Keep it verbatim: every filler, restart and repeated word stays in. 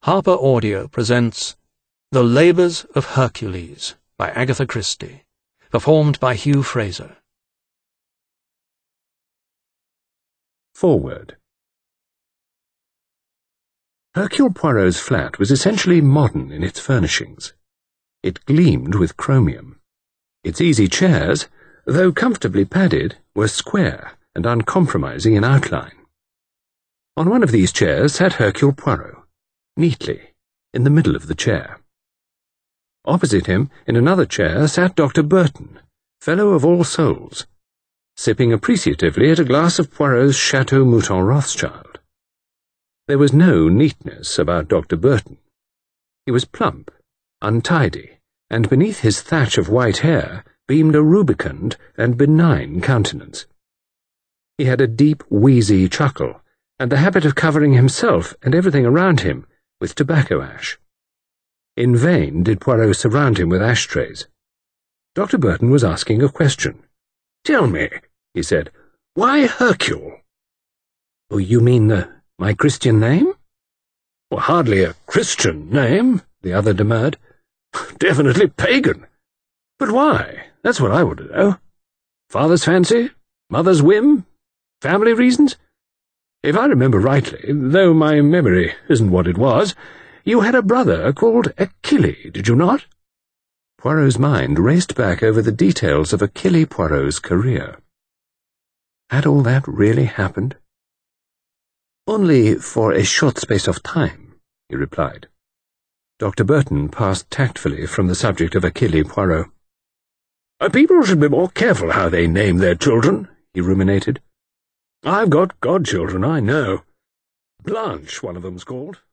Harper Audio presents The Labours of Hercules by Agatha Christie, performed by Hugh Fraser. Foreword. Hercule Poirot's flat was essentially modern in its furnishings. It gleamed with chromium. Its easy chairs, though comfortably padded, were square and uncompromising in outline. On one of these chairs sat Hercule Poirot, neatly, in the middle of the chair. Opposite him, in another chair, sat Doctor Burton, Fellow of All Souls, sipping appreciatively at a glass of Poirot's Chateau Mouton Rothschild. There was no neatness about Doctor Burton. He was plump, untidy, and beneath his thatch of white hair beamed a rubicund and benign countenance. He had a deep, wheezy chuckle, and the habit of covering himself and everything around him with tobacco ash. In vain did Poirot surround him with ashtrays. Doctor Burton was asking a question. "Tell me," he said, "why Hercule?" "Oh, you mean the, my Christian name?" "Well, hardly a Christian name," the other demurred. "Definitely pagan. But why? That's what I want to know. Father's fancy? Mother's whim? Family reasons? If I remember rightly, though my memory isn't what it was, you had a brother called Achille, did you not?" Poirot's mind raced back over the details of Achille Poirot's career. Had all that really happened? "Only for a short space of time," he replied. Doctor Burton passed tactfully from the subject of Achille Poirot. Uh, "People should be more careful how they name their children," he ruminated. "I've got godchildren, I know. Blanche, one of them's called."